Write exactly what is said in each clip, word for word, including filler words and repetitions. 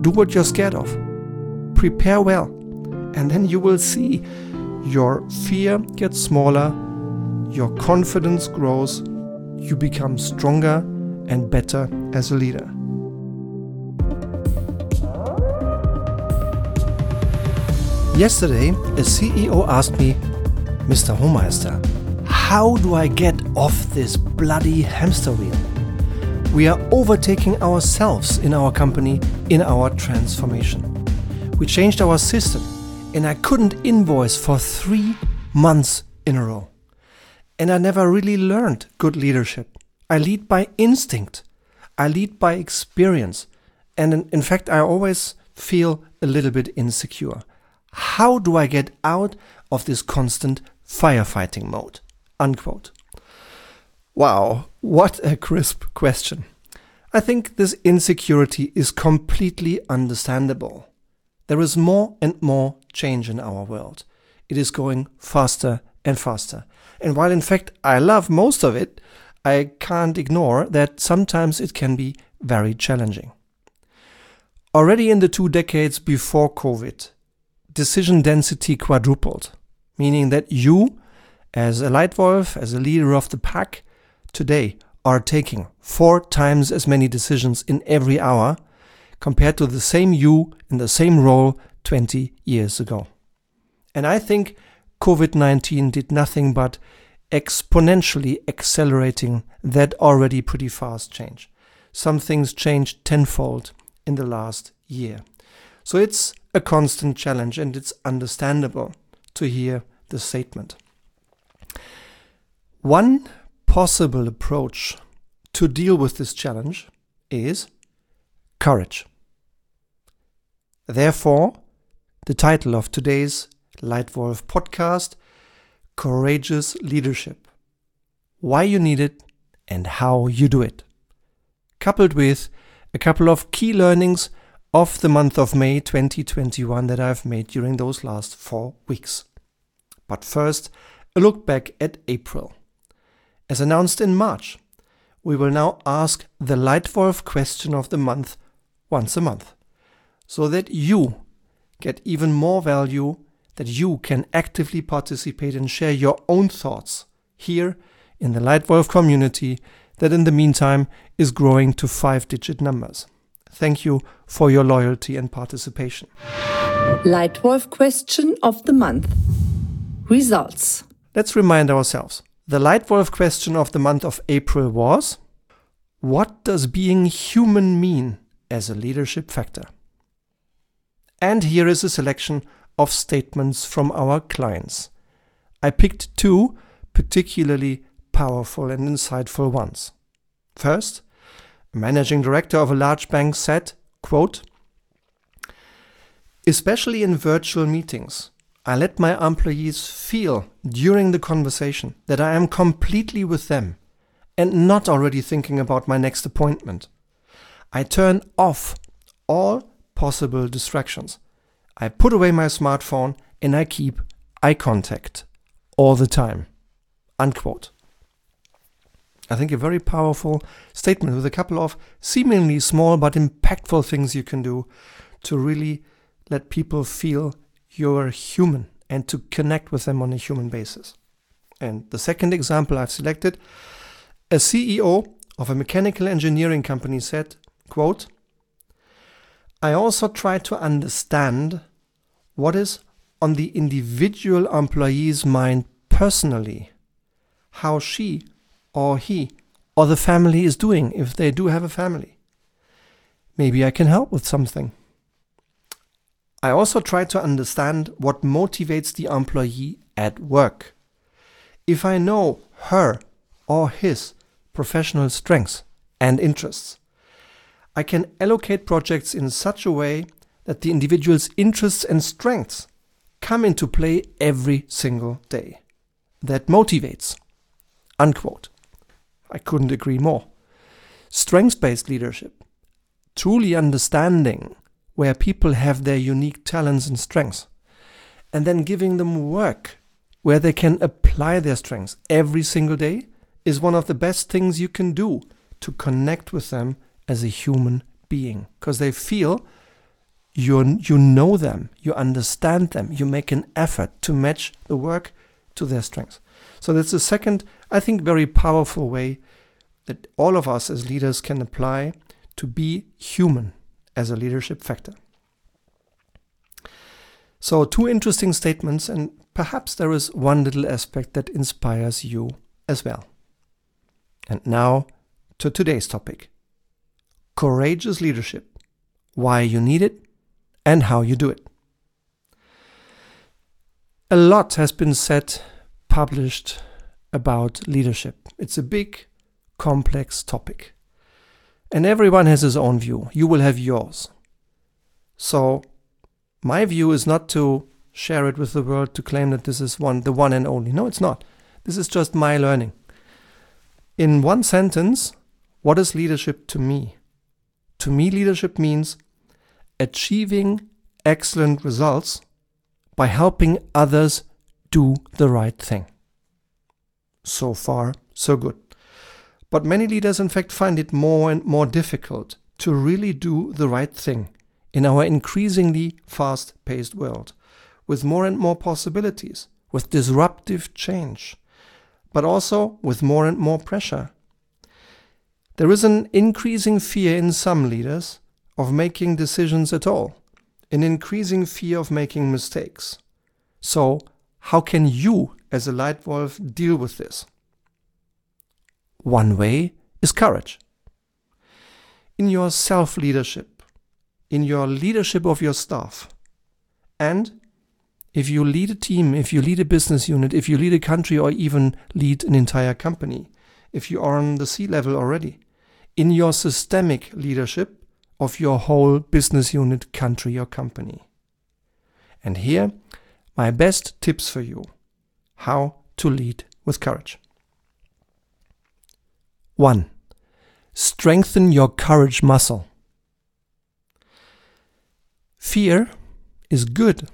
do what you're scared of. Prepare well, and then you will see your fear gets smaller, your confidence grows, you become stronger and better as a leader. Yesterday, a C E O asked me, Mister Hohmeister, how do I get off this bloody hamster wheel? We are overtaking ourselves in our company in our transformation. We changed our system and I couldn't invoice for three months in a row. And I never really learned good leadership. I lead by instinct. I lead by experience. And in, in fact, I always feel a little bit insecure. How do I get out of this constant firefighting mode? Unquote. Wow, what a crisp question. I think this insecurity is completely understandable. There is more and more change in our world. It is going faster and faster. And while in fact I love most of it, I can't ignore that sometimes it can be very challenging. Already in the two decades before COVID, decision density quadrupled, meaning that you, as a Leitwolf, as a leader of the pack, today are taking four times as many decisions in every hour compared to the same you in the same role twenty years ago. And I think COVID nineteen did nothing but exponentially accelerating that already pretty fast change. Some things changed tenfold in the last year. So it's a constant challenge and it's understandable to hear the statement. One possible approach to deal with this challenge is courage. Therefore, the title of today's Leitwolf podcast, Courageous Leadership. Why you need it and how you do it. Coupled with a couple of key learnings of the month of May twenty twenty-one that I've made during those last four weeks. But first, a look back at April. As announced in March, we will now ask the Leitwolf question of the month once a month, so that you get even more value, that you can actively participate and share your own thoughts here in the Leitwolf community that in the meantime is growing to five-digit numbers. Thank you for your loyalty and participation. Leitwolf question of the month. Results. Let's remind ourselves. The Leitwolf question of the month of April was, what does being human mean as a leadership factor? And here is a selection of statements from our clients. I picked two particularly powerful and insightful ones. First, a managing director of a large bank said, quote, especially in virtual meetings, I let my employees feel during the conversation that I am completely with them and not already thinking about my next appointment. I turn off all possible distractions. I put away my smartphone and I keep eye contact all the time. Unquote. I think a very powerful statement with a couple of seemingly small but impactful things you can do to really let people feel you're human and to connect with them on a human basis. And the second example I've selected, a C E O of a mechanical engineering company said, quote, I also try to understand what is on the individual employee's mind personally, how she or he or the family is doing if they do have a family. Maybe I can help with something. I also try to understand what motivates the employee at work. If I know her or his professional strengths and interests, I can allocate projects in such a way that the individual's interests and strengths come into play every single day. That motivates. Unquote. I couldn't agree more. Strengths-based leadership, truly understanding where people have their unique talents and strengths, and then giving them work where they can apply their strengths every single day is one of the best things you can do to connect with them as a human being, because they feel You, you know them, you understand them, you make an effort to match the work to their strengths. So that's the second, I think, very powerful way that all of us as leaders can apply to be human as a leadership factor. So two interesting statements, and perhaps there is one little aspect that inspires you as well. And now to today's topic. Courageous leadership. Why you need it and how you do it. A lot has been said, published about leadership. It's a big, complex topic. And everyone has his own view. You will have yours. So my view is not to share it with the world to claim that this is one, the one and only. No, it's not. This is just my learning. In one sentence, what is leadership to me? To me, leadership means achieving excellent results by helping others do the right thing. So far, so good. But many leaders, in fact, find it more and more difficult to really do the right thing in our increasingly fast-paced world, with more and more possibilities, with disruptive change, but also with more and more pressure. There is an increasing fear in some leaders of making decisions at all, an increasing fear of making mistakes. So, how can you, as a Leitwolf, deal with this? One way is courage. In your self-leadership, in your leadership of your staff, and if you lead a team, if you lead a business unit, if you lead a country or even lead an entire company, if you are on the C-level already, in your systemic leadership of your whole business unit, country or company. And here, my best tips for you, how to lead with courage. One, strengthen your courage muscle. Fear is good,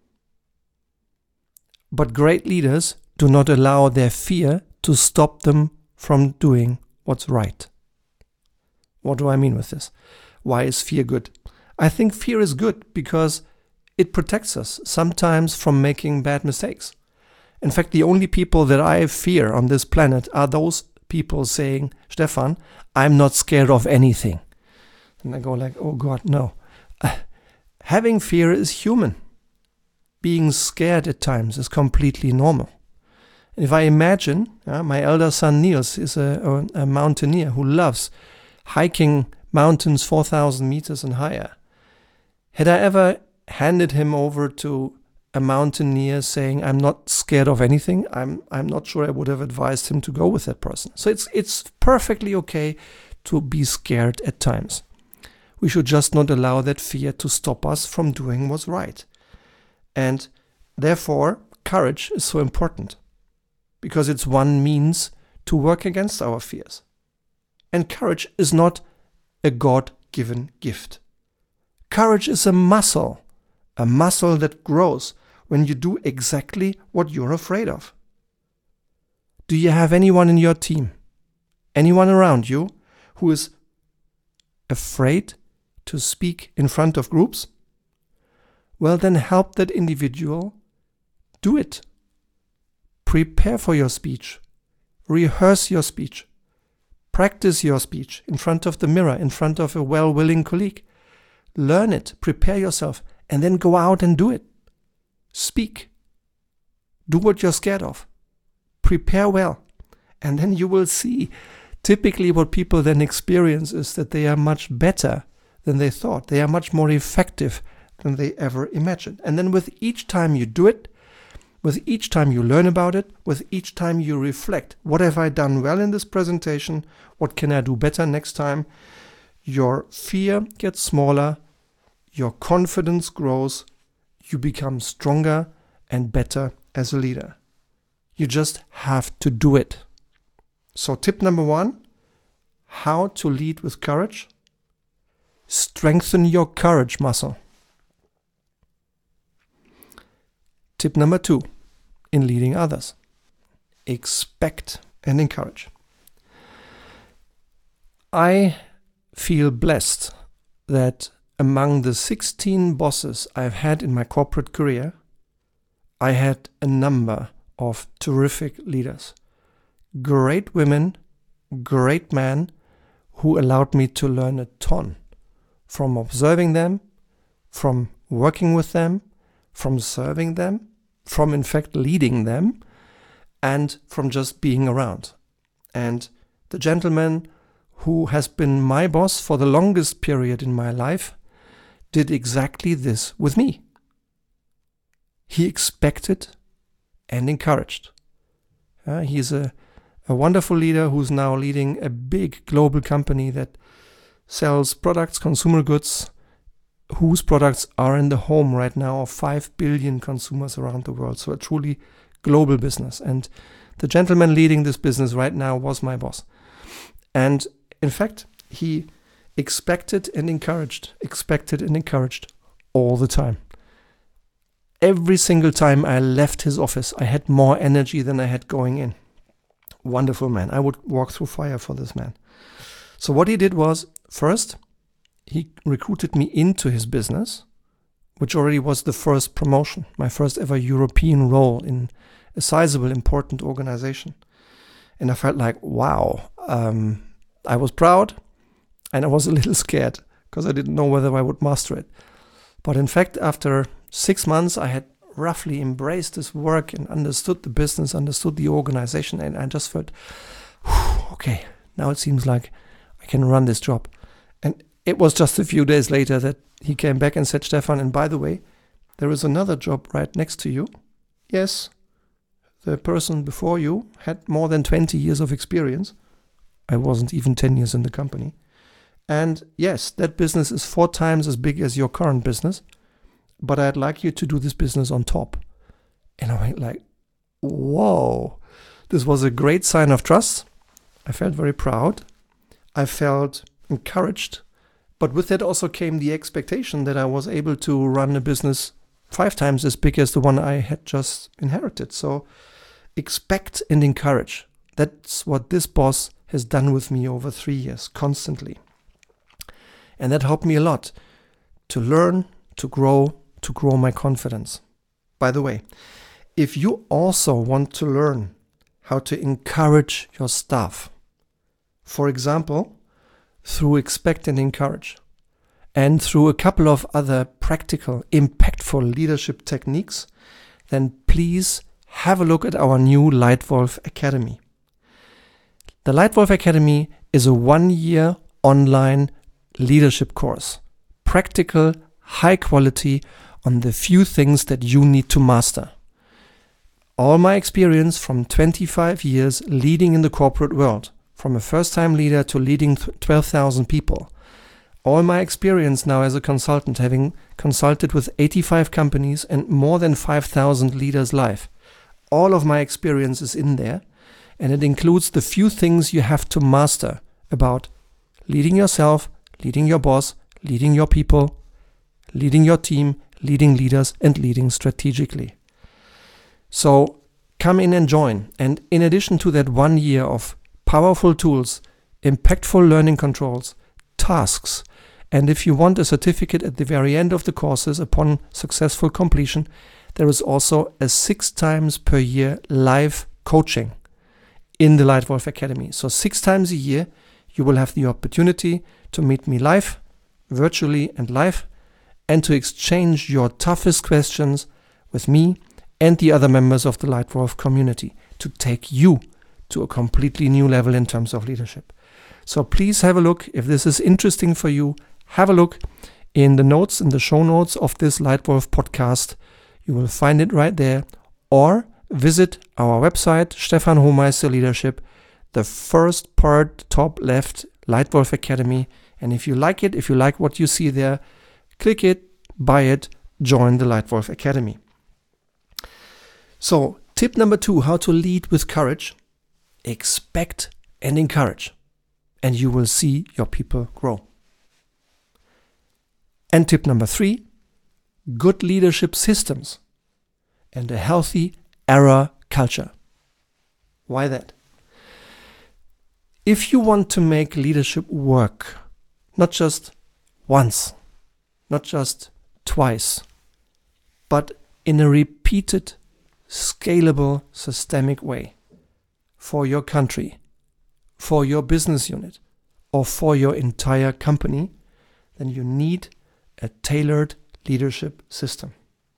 but great leaders do not allow their fear to stop them from doing what's right. What do I mean with this? Why is fear good? I think fear is good because it protects us sometimes from making bad mistakes. In fact, the only people that I fear on this planet are those people saying, Stefan, I'm not scared of anything. And I go like, oh God, no. Uh, having fear is human. Being scared at times is completely normal. And if I imagine, uh, my elder son Niels is a, a, a mountaineer who loves hiking mountains four thousand meters and higher. Had I ever handed him over to a mountaineer saying, I'm not scared of anything, I'm I'm not sure I would have advised him to go with that person. So it's it's perfectly okay to be scared at times. We should just not allow that fear to stop us from doing what's right. And therefore, courage is so important, because it's one means to work against our fears. And courage is not a God-given gift. Courage is a muscle, a muscle that grows when you do exactly what you're afraid of. Do you have anyone in your team, anyone around you, who is afraid to speak in front of groups? Well, then help that individual do it. Prepare for your speech. Rehearse your speech. Practice your speech in front of the mirror, in front of a well-willing colleague. Learn it, prepare yourself, and then go out and do it. Speak. Do what you're scared of. Prepare well. And then you will see. Typically what people then experience is that they are much better than they thought. They are much more effective than they ever imagined. And then with each time you do it, with each time you learn about it, with each time you reflect, what have I done well in this presentation? What can I do better next time? Your fear gets smaller, your confidence grows, you become stronger and better as a leader. You just have to do it. So tip number one, how to lead with courage. Strengthen your courage muscle. Tip number two, in leading others, expect and encourage. I feel blessed that among the sixteen bosses I've had in my corporate career, I had a number of terrific leaders. Great women, great men who allowed me to learn a ton from observing them, from working with them, from serving them, from in fact leading them, and from just being around. And the gentleman who has been my boss for the longest period in my life did exactly this with me. He expected and encouraged. Uh, he's a, a wonderful leader who's now leading a big global company that sells products, consumer goods, whose products are in the home right now of five billion consumers around the world. So a truly global business. And the gentleman leading this business right now was my boss. And in fact, he expected and encouraged, expected and encouraged all the time. Every single time I left his office, I had more energy than I had going in. Wonderful man. I would walk through fire for this man. So what he did was, first, he recruited me into his business, which already was the first promotion, my first ever European role in a sizable, important organization. And I felt like, wow, um, I was proud and I was a little scared because I didn't know whether I would master it. But in fact, after six months, I had roughly embraced this work and understood the business, understood the organization, and I just felt, okay, now it seems like I can run this job. And it was just a few days later that he came back and said, Stefan, and by the way, there is another job right next to you. Yes, the person before you had more than twenty years of experience. I wasn't even ten years in the company. And yes, that business is four times as big as your current business, but I'd like you to do this business on top. And I went like, whoa, this was a great sign of trust. I felt very proud. I felt encouraged. But with that also came the expectation that I was able to run a business five times as big as the one I had just inherited. So expect and encourage. That's what this boss has done with me over three years, constantly. And that helped me a lot to learn, to grow, to grow my confidence. By the way, if you also want to learn how to encourage your staff, for example, through Expect and Encourage, and through a couple of other practical, impactful leadership techniques, then please have a look at our new Lightwolf Academy. The Lightwolf Academy is a one-year online leadership course, practical, high quality, on the few things that you need to master. All my experience from twenty-five years leading in the corporate world, from a first-time leader to leading twelve thousand people. All my experience now as a consultant, having consulted with eighty-five companies and more than five thousand leaders live. All of my experience is in there, and it includes the few things you have to master about leading yourself, leading your boss, leading your people, leading your team, leading leaders, and leading strategically. So come in and join. And in addition to that one year of powerful tools, impactful learning controls, tasks, and if you want a certificate at the very end of the courses upon successful completion, there is also a six times per year live coaching in the Lightwolf Academy. So six times a year, you will have the opportunity to meet me live, virtually and live, and to exchange your toughest questions with me and the other members of the Lightwolf community to take you to a completely new level in terms of leadership. So please have a look. If this is interesting for you, have a look in the notes, in the show notes of this Lightwolf podcast. You will find it right there. Or visit our website, Stefan Hohmeister Leadership, the first part, top left, Lightwolf Academy. And if you like it, if you like what you see there, click it, buy it, join the Lightwolf Academy. So, tip number two, how to lead with courage. Expect and encourage, and you will see your people grow. And tip number three, good leadership systems and a healthy error culture. Why that? If you want to make leadership work, not just once, not just twice, but in a repeated, scalable, systemic way for your country, for your business unit, or for your entire company, then you need a tailored leadership system.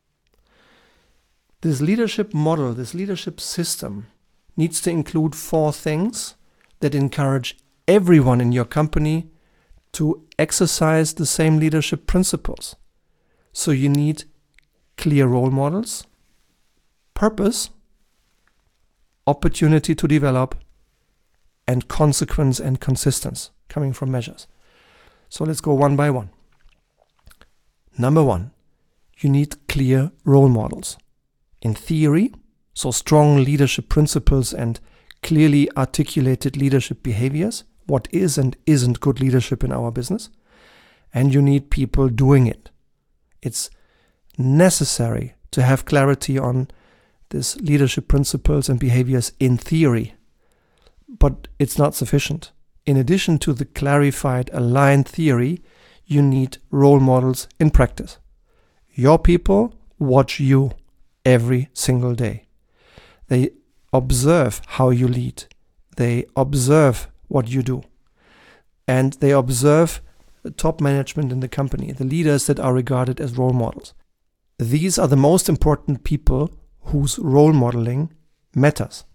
This leadership model, this leadership system needs to include four things that encourage everyone in your company to exercise the same leadership principles. So you need clear role models, purpose, opportunity to develop, and consequence and consistency coming from measures. So let's go one by one. Number one, you need clear role models. In theory, so strong leadership principles and clearly articulated leadership behaviors, what is and isn't good leadership in our business, and you need people doing it. It's necessary to have clarity on these leadership principles and behaviors in theory, but it's not sufficient. In addition to the clarified, aligned theory, you need role models in practice. Your people watch you every single day. They observe how you lead. They observe what you do. And they observe the top management in the company, the leaders that are regarded as role models. These are the most important people whose role modeling matters.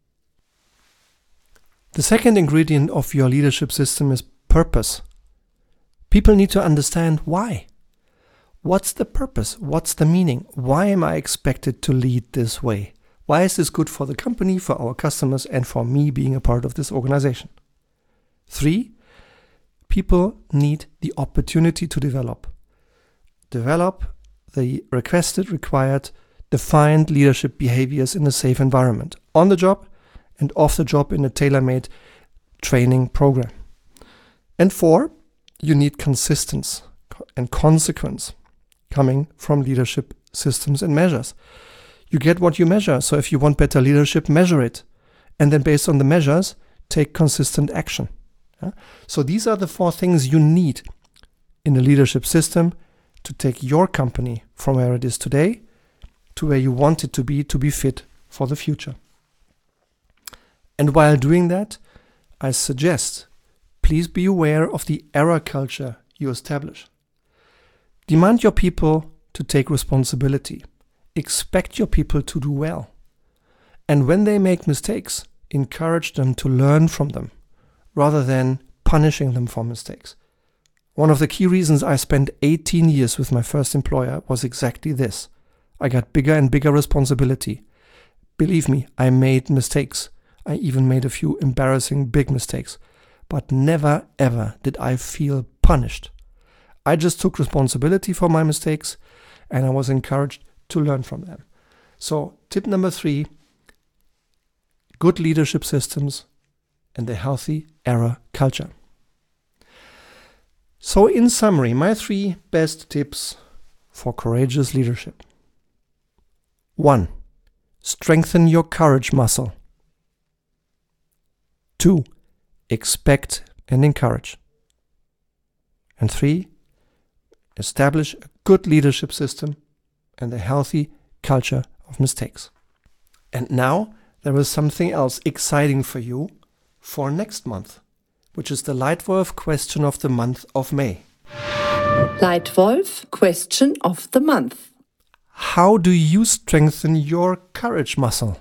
The second ingredient of your leadership system is purpose. People need to understand why. What's the purpose? What's the meaning? Why am I expected to lead this way? Why is this good for the company, for our customers, and for me being a part of this organization? Three, people need the opportunity to develop. Develop the requested, required, defined leadership behaviors in a safe environment, on the job and off the job in a tailor-made training program. And four, you need consistency and consequence coming from leadership systems and measures. You get what you measure. So if you want better leadership, measure it. And then based on the measures, take consistent action. Yeah? So these are the four things you need in a leadership system to take your company from where it is today to where you want it to be, to be fit for the future. And while doing that, I suggest, please be aware of the error culture you establish. Demand your people to take responsibility. Expect your people to do well. And when they make mistakes, encourage them to learn from them, rather than punishing them for mistakes. One of the key reasons I spent eighteen years with my first employer was exactly this. I got bigger and bigger responsibility. Believe me, I made mistakes. I even made a few embarrassing big mistakes. But never ever did I feel punished. I just took responsibility for my mistakes and I was encouraged to learn from them. So tip number three, good leadership systems and a healthy error culture. So in summary, my three best tips for courageous leadership. One, strengthen your courage muscle. Two, expect and encourage. And three, establish a good leadership system and a healthy culture of mistakes. And now there is something else exciting for you for next month, which is the Leitwolf question of the month of May. Leitwolf question of the month. How do you strengthen your courage muscle?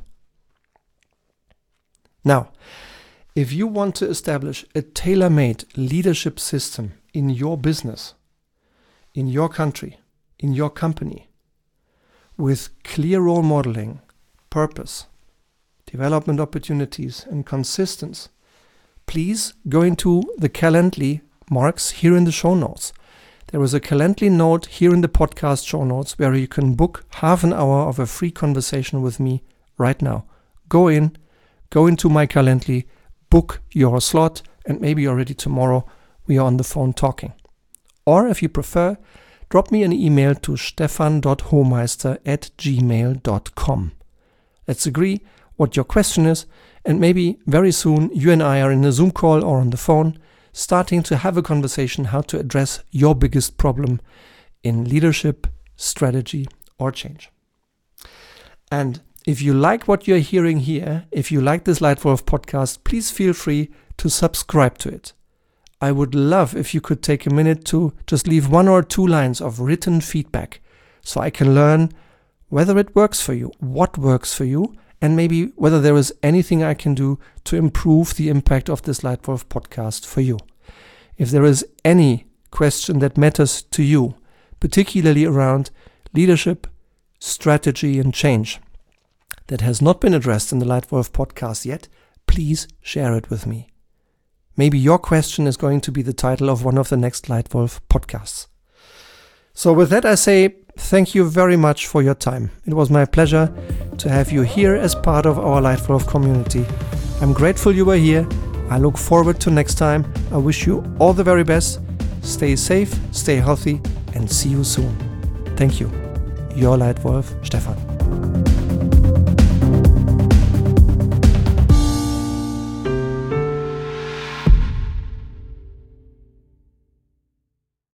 Now, if you want to establish a tailor-made leadership system in your business, in your country, in your company, with clear role modeling, purpose, development opportunities, and consistency, please go into the Calendly marks here in the show notes. There is a Calendly note here in the podcast show notes where you can book half an hour of a free conversation with me right now. Go in, go into my Calendly, book your slot, and maybe already tomorrow we are on the phone talking. Or if you prefer, drop me an email to stefan dot hohmeister at gmail dot com. Let's agree what your question is, and maybe very soon you and I are in a Zoom call or on the phone, starting to have a conversation how to address your biggest problem in leadership, strategy, or change. And if you like what you're hearing here, if you like this Lightwolf podcast, please feel free to subscribe to it. I would love if you could take a minute to just leave one or two lines of written feedback so I can learn whether it works for you, what works for you, and maybe whether there is anything I can do to improve the impact of this Lightwolf podcast for you. If there is any question that matters to you, particularly around leadership, strategy, and change, that has not been addressed in the Lightwolf podcast yet, please share it with me. Maybe your question is going to be the title of one of the next Lightwolf podcasts. So with that, I say thank you very much for your time. It was my pleasure to have you here as part of our Lightwolf community. I'm grateful you were here. I look forward to next time. I wish you all the very best. Stay safe, stay healthy, and see you soon. Thank you. Your Lightwolf, Stefan.